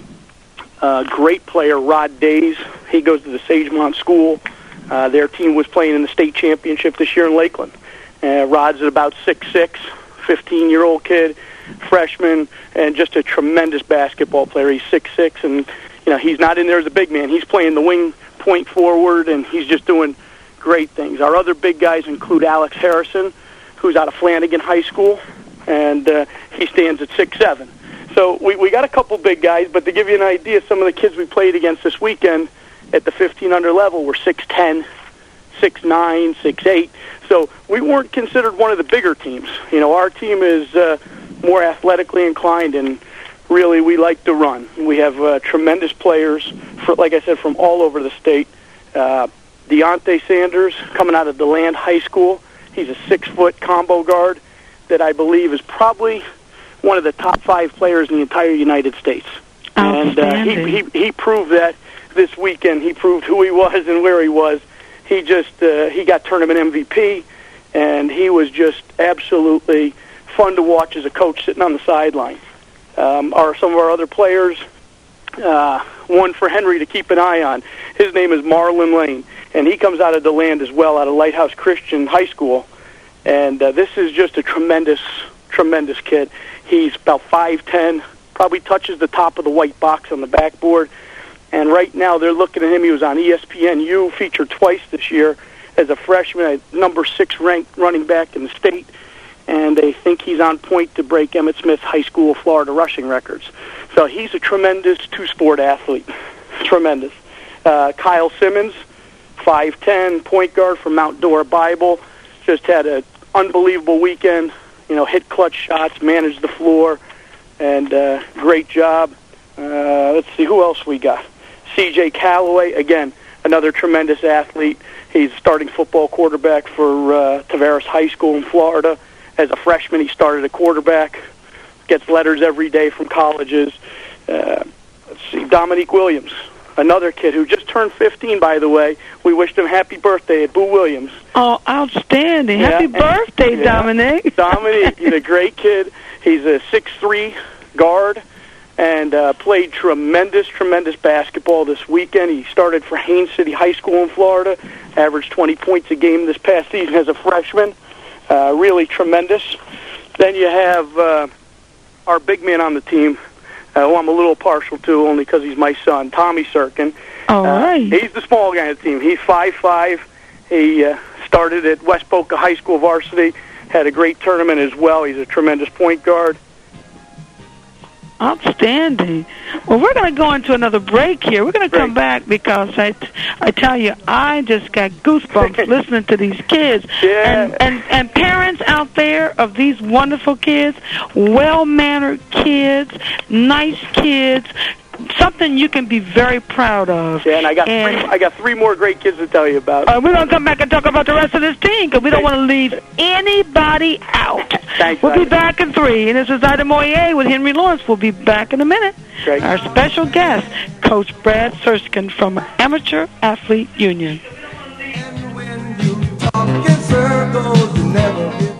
a great player, Rod Days. He goes to the Sagemont School. Uh, their team was playing in the state championship this year in Lakeland. Uh, Rod's at about six six, fifteen-year-old kid, freshman, and just a tremendous basketball player. He's six six, and you know he's not in there as a big man. He's playing the wing point forward, and he's just doing great things. Our other big guys include Alex Harrison, who's out of Flanagan High School, and uh, he stands at six seven. So we, we got a couple big guys, but to give you an idea, some of the kids we played against this weekend at the fifteen under level were six ten, six nine, six eight. So we weren't considered one of the bigger teams. You know, our team is uh, more athletically inclined, and really we like to run. We have uh, tremendous players, for, like I said, from all over the state. Uh, Deontay Sanders, coming out of DeLand High School. He's a six-foot combo guard that I believe is probably one of the top five players in the entire United States. And uh, he, he he proved that this weekend. He proved who he was and where he was. He just uh, he got tournament M V P, and he was just absolutely fun to watch as a coach sitting on the sideline. Um, are some of our other players, uh, one for Henry to keep an eye on. His name is Marlon Lane, and he comes out of DeLand as well, out of Lighthouse Christian High School. And uh, this is just a tremendous, tremendous kid. He's about five ten, probably touches the top of the white box on the backboard. And right now they're looking at him. He was on E S P N U, featured twice this year as a freshman, a number six ranked running back in the state. And they think he's on point to break Emmitt Smith's high school Florida rushing records. So he's a tremendous two-sport athlete. Tremendous. Uh, Kyle Simmons, five ten, point guard from Mount Dora Bible. Just had an unbelievable weekend. You know, hit clutch shots, managed the floor, and uh, great job. Uh, let's see, who else we got? C J Calloway, again, another tremendous athlete. He's starting football quarterback for uh, Tavares High School in Florida. As a freshman, he started a quarterback, gets letters every day from colleges. Uh, let's see, Dominique Williams, another kid who just turned fifteen, by the way. We wished him happy birthday at Boo Williams. Oh, outstanding. Yeah, happy and, birthday, yeah, Dominic. Dominic, he's a great kid. He's a six three guard and uh, played tremendous, tremendous basketball this weekend. He started for Haines City High School in Florida, averaged twenty points a game this past season as a freshman. Uh, really tremendous. Then you have uh, our big man on the team, uh, who I'm a little partial to only because he's my son, Tommy Sirkin. All right. Uh, he's the small guy on the team. He's five five. He uh, started at West Boca High School varsity, had a great tournament as well. He's a tremendous point guard. Outstanding. Well, we're going to go into another break here. We're going to come back because I, I tell you, I just got goosebumps listening to these kids. Yeah. And, and, and parents out there of these wonderful kids, well-mannered kids, nice kids, something you can be very proud of. Yeah, and I got and, three, I got three more great kids to tell you about. Uh, we're going to come back and talk about the rest of this team because we don't want to leave anybody out. Thanks, we'll Ida. be back in three. And this is Ida Moyer with Henry Lawrence. We'll be back in a minute. Great. Our special guest, Coach Brad Surskin from Amateur Athlete Union. And when you talk in circles, you never get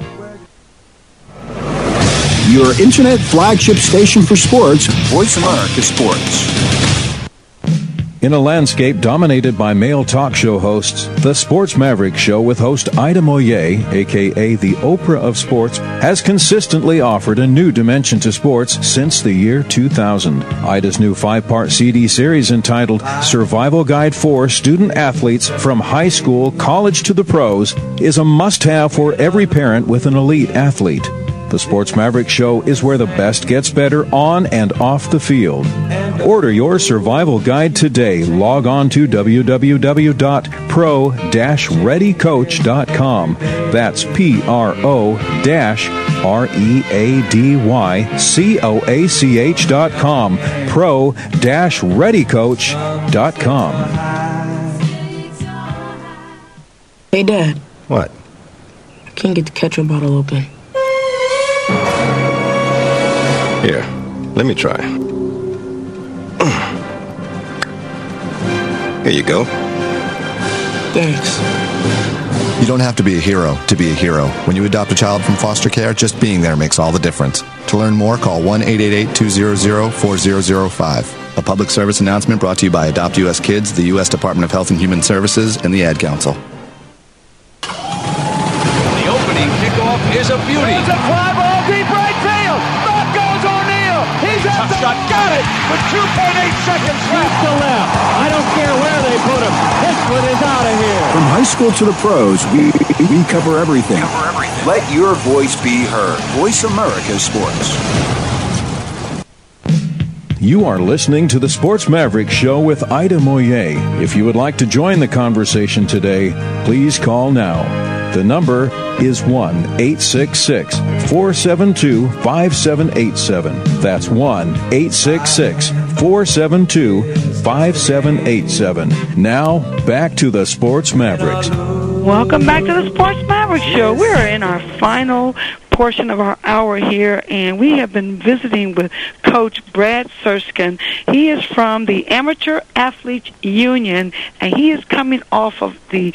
Your internet flagship station for sports, Voice America Sports. In a landscape dominated by male talk show hosts, the Sports Maverick Show with host Ida Moyer, a k a the Oprah of Sports, has consistently offered a new dimension to sports since the year two thousand. Ida's new five-part C D series entitled Survival Guide for Student Athletes from High School, College to the Pros is a must-have for every parent with an elite athlete. The Sports Maverick Show is where the best gets better on and off the field. Order your survival guide today. Log on to w w w dot pro dash ready coach dot com. That's P R O R E A D Y C O A C H dot com. pro dash ready coach dot com. Hey, Dad. What? I can't get the ketchup bottle open. Here, let me try. Here you go. Thanks. You don't have to be a hero to be a hero. When you adopt a child from foster care, just being there makes all the difference. To learn more, call one eight eight eight, two hundred, four thousand five. A public service announcement brought to you by Adopt U S Kids, the U S Department of Health and Human Services, and the Ad Council. The opening kickoff is a beauty. It's a fly ball deep right field. Back goes O'Neal. He's at the shot. Got it with two point eight seconds left. To left. I don't care where they put him. This one is out of here. From high school to the pros, we, we cover everything. Cover everything. Let your voice be heard. Voice America Sports. You are listening to the Sports Maverick Show with Ida Moyer. If you would like to join the conversation today, please call now. The number is one eight six six, four seven two, five seven eight seven. That's one eight six six, four seven two, five seven eight seven. Now, back to the Sports Mavericks. Welcome back to the Sports Mavericks Show. We're in our final portion of our hour here, and we have been visiting with Coach Brad Surskin. He is from the Amateur Athletes Union, and he is coming off of the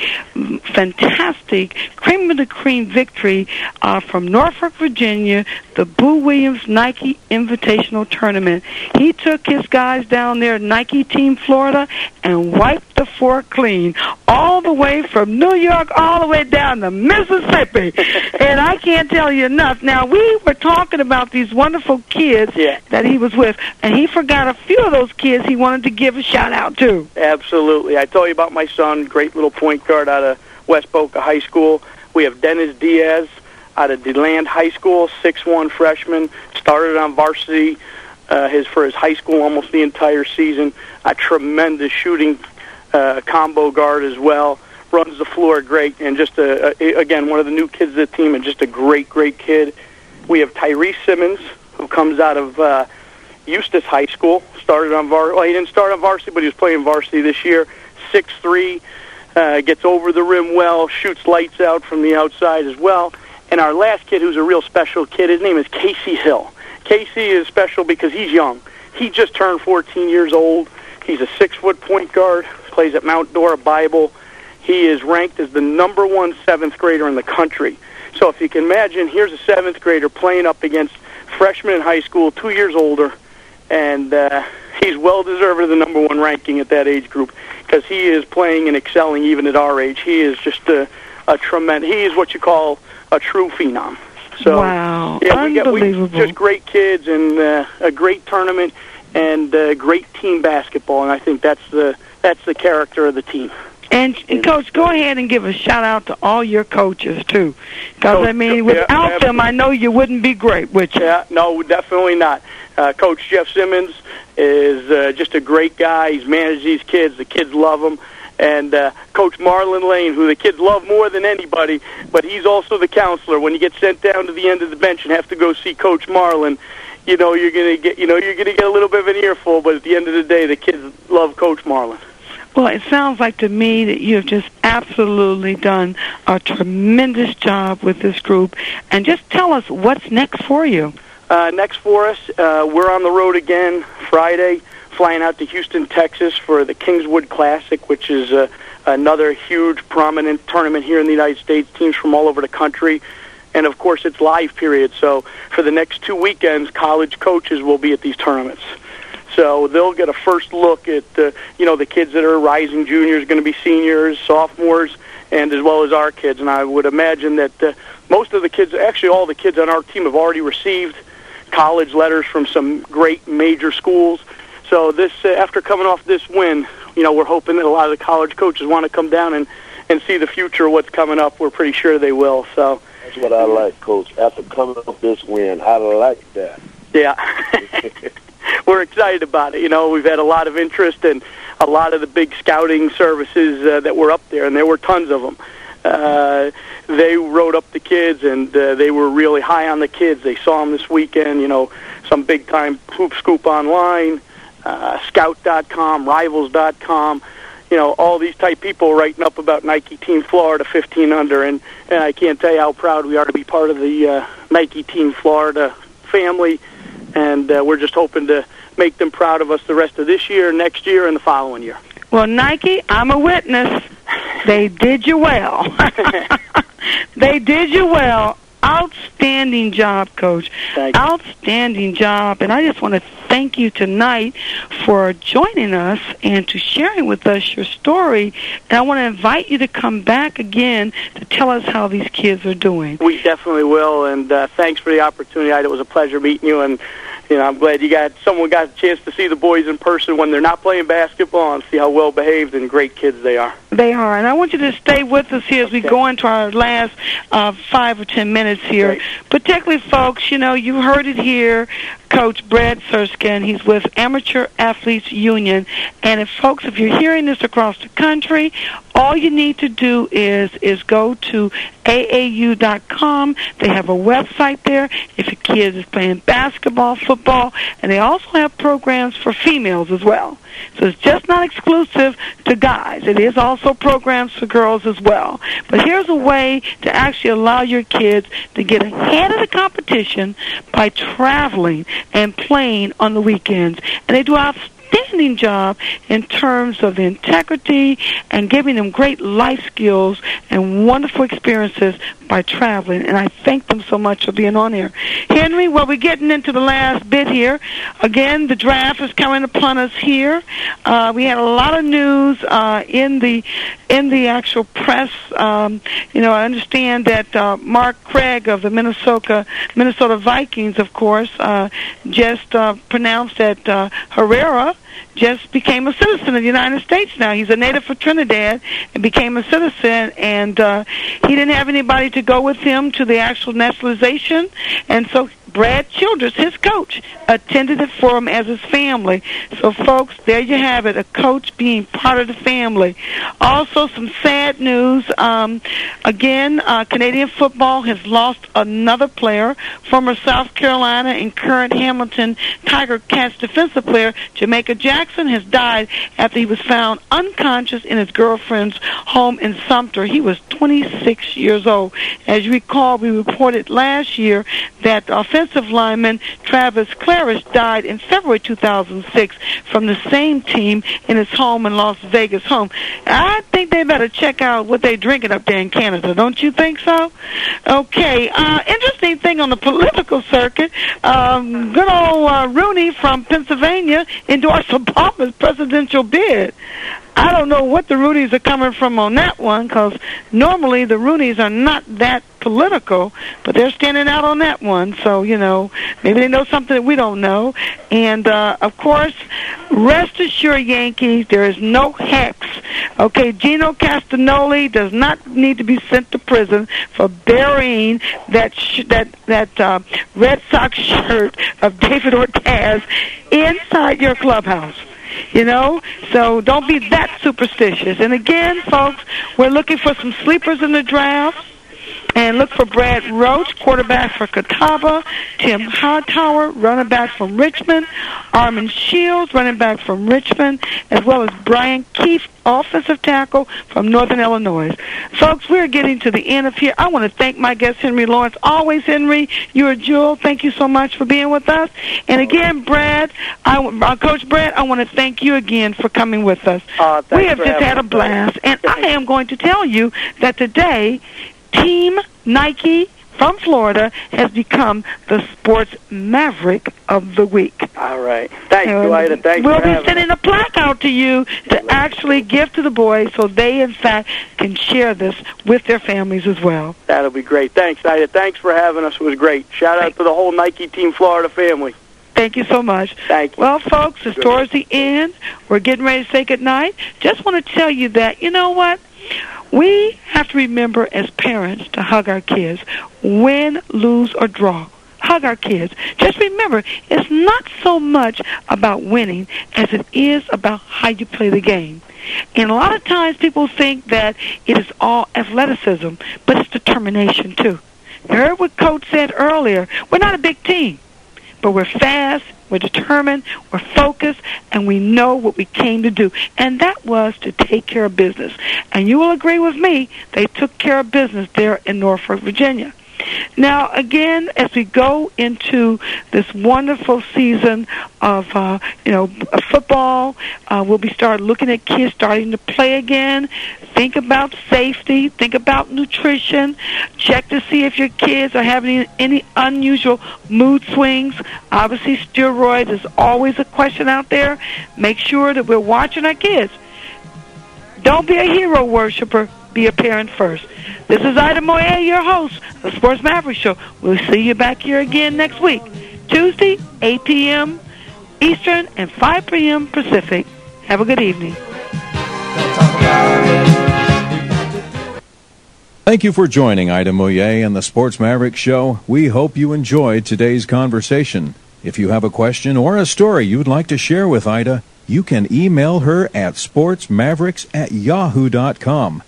fantastic cream of the cream victory uh, from Norfolk, Virginia, the Boo Williams Nike Invitational Tournament. He took his guys down there, Nike Team Florida, and wiped the floor clean, all the way from New York all the way down to Mississippi. And I can't tell you enough. Now, we were talking about these wonderful kids yeah. that he was with, and he forgot a few of those kids he wanted to give a shout-out to. Absolutely. I told you about my son, great little point guard out of West Boca High School. We have Dennis Diaz out of DeLand High School, six one freshman, started on varsity uh, his for his high school almost the entire season. A tremendous shooting uh, combo guard as well. Runs the floor great, and just, a, a, again, one of the new kids of the team, and just a great, great kid. We have Tyrese Simmons, who comes out of uh, Eustis High School. Started on var- well, he didn't start on varsity, but he was playing varsity this year. six three, uh, gets over the rim well, shoots lights out from the outside as well. And our last kid, who's a real special kid, his name is Casey Hill. Casey is special because he's young. He just turned fourteen years old. He's a six-foot point guard, plays at Mount Dora Bible. He is ranked as the number one seventh grader in the country. So if you can imagine, here's a seventh grader playing up against freshmen in high school, two years older, and uh, he's well-deserved of the number one ranking at that age group because he is playing and excelling even at our age. He is just a, a tremendous, he is what you call a true phenom. So, wow, yeah, we get we, unbelievable. just great kids and uh, a great tournament and uh, great team basketball, and I think that's the that's the character of the team. And, and Coach, go ahead and give a shout-out to all your coaches, too. Because, I mean, without yeah, them, I know you wouldn't be great, would you? Yeah, no, definitely not. Uh, Coach Jeff Simmons is uh, just a great guy. He's managed these kids. The kids love him. And uh, Coach Marlon Lane, who the kids love more than anybody, but he's also the counselor. When you get sent down to the end of the bench and have to go see Coach Marlon, you know you're gonna get, you know, you're gonna get a little bit of an earful. But at the end of the day, the kids love Coach Marlon. Well, it sounds like to me that you have just absolutely done a tremendous job with this group. And just tell us what's next for you. Uh, next for us, uh, we're on the road again Friday, flying out to Houston, Texas for the Kingswood Classic, which is uh, another huge, prominent tournament here in the United States, teams from all over the country. And, of course, it's live period. So for the next two weekends, college coaches will be at these tournaments. So they'll get a first look at, uh, you know, the kids that are rising juniors, going to be seniors, sophomores, and as well as our kids. And I would imagine that uh, most of the kids, actually all the kids on our team have already received college letters from some great major schools. So this, uh, after coming off this win, you know, we're hoping that a lot of the college coaches want to come down and, and see the future of what's coming up. We're pretty sure they will. So that's what I like, Coach. After coming off this win, I like that. Yeah. We're excited about it. You know, we've had a lot of interest in a lot of the big scouting services uh, that were up there, and there were tons of them. Uh, they wrote up the kids, and uh, they were really high on the kids. They saw them this weekend, you know, some big-time Hoop Scoop Online, uh, Scout dot com, Rivals dot com, you know, all these type people writing up about Nike Team Florida fifteen under, and, and I can't tell you how proud we are to be part of the uh, Nike Team Florida family. And uh, we're just hoping to make them proud of us the rest of this year, next year, and the following year. Well, Nike, I'm a witness. They did you well. They did you well. Outstanding job, Coach. Thank you. Outstanding job. And I just want to thank you tonight for joining us and to sharing with us your story. And I want to invite you to come back again to tell us how these kids are doing. We definitely will. And uh, thanks for the opportunity. It was a pleasure meeting you. And you know, I'm glad you got someone got a chance to see the boys in person when they're not playing basketball and see how well behaved and great kids they are. They are, and I want you to stay with us here as we go into our last uh, five or ten minutes here. Great. Particularly, folks, you know, you heard it here. Coach Brad Surskin. He's with Amateur Athletes Union. And if folks, if you're hearing this across the country, all you need to do is is go to A A U dot com. They have a website there if your kid is playing basketball, football, and they also have programs for females as well. So it's just not exclusive to guys. It is also programs for girls as well. But here's a way to actually allow your kids to get ahead of the competition by traveling and playing on the weekends. And they do outstanding outstanding job in terms of integrity and giving them great life skills and wonderful experiences by traveling. And I thank them so much for being on here. Henry, well, we're getting into the last bit here. Again, the draft is coming upon us here. Uh, we had a lot of news uh, in the in the actual press. Um, you know, I understand that uh, Mark Craig of the Minnesota Minnesota Vikings, of course, uh, just uh, pronounced that uh, Herrera just became a citizen of the United States now. He's a native of Trinidad and became a citizen, and uh, he didn't have anybody to go with him to the actual naturalization, and so Brad Childress, his coach, attended it for him as his family. So, folks, there you have it, a coach being part of the family. Also, some sad news. Um, again, uh, Canadian football has lost another player, former South Carolina and current Hamilton Tiger Cats defensive player, Jamaica Jackson, has died after he was found unconscious in his girlfriend's home in Sumter. He was twenty-six years old. As you recall, we reported last year that offensive lineman Travis Claridge died in February two thousand six from the same team in his home in Las Vegas home. I think they better check out what they're drinking up there in Canada. Don't you think so? Okay. Uh, interesting thing on the political circuit. Um, good old uh, Rooney from Pennsylvania endorsed Obama's presidential bid. I don't know what the Rooneys are coming from on that one, because normally the Rooneys are not that political, but they're standing out on that one. So, you know, maybe they know something that we don't know. And, uh, of course, rest assured, Yankees, there is no hex. Okay, Gino Castagnoli does not need to be sent to prison for burying that sh- that that uh, Red Sox shirt of David Ortiz inside your clubhouse. You know, so don't be that superstitious. And again, folks, we're looking for some sleepers in the draft. And look for Brad Roach, quarterback for Catawba, Tim Hightower, running back from Richmond, Armin Shields, running back from Richmond, as well as Brian Keefe, offensive tackle from Northern Illinois. Folks, we're getting to the end of here. I want to thank my guest, Henry Lawrence. Always, Henry, you're a jewel. Thank you so much for being with us. And again, Brad, I, uh, Coach Brad, I want to thank you again for coming with us. Uh, we have just had a blast. And I am going to tell you that today, Team Nike from Florida has become the Sports Maverick of the Week. All right. Thank you, Ida. Thanks We'll for be having sending us. a plaque out to you to actually give to the boys so they, in fact, can share this with their families as well. That'll be great. Thanks, Ida. Thanks for having us. It was great. Shout out Thanks. to the whole Nike Team Florida family. Thank you so much. Thank you. Well, folks, it's towards the end. We're getting ready to say goodnight. Just want to tell you that, you know what? We have to remember as parents to hug our kids, win, lose, or draw. Hug our kids. Just remember, it's not so much about winning as it is about how you play the game. And a lot of times people think that it is all athleticism, but it's determination too. You heard what Coach said earlier. We're not a big team, but we're fast, we're determined, we're focused, and we know what we came to do. And that was to take care of business. And you will agree with me, they took care of business there in Norfolk, Virginia. Now, again, as we go into this wonderful season of, uh, you know, football, uh, we'll be start looking at kids starting to play again. Think about safety. Think about nutrition. Check to see if your kids are having any unusual mood swings. Obviously, steroids is always a question out there. Make sure that we're watching our kids. Don't be a hero worshiper. Be a parent first. This is Ida Moye, your host of the Sports Maverick Show. We'll see you back here again next week, Tuesday, eight p.m. Eastern and five p.m. Pacific. Have a good evening. Thank you for joining Ida Moye and the Sports Maverick Show. We hope you enjoyed today's conversation. If you have a question or a story you'd like to share with Ida, you can email her at sportsmavericks at yahoo dot com.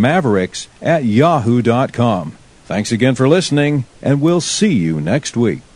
sportsmavericks at yahoo dot com. Thanks again for listening, and we'll see you next week.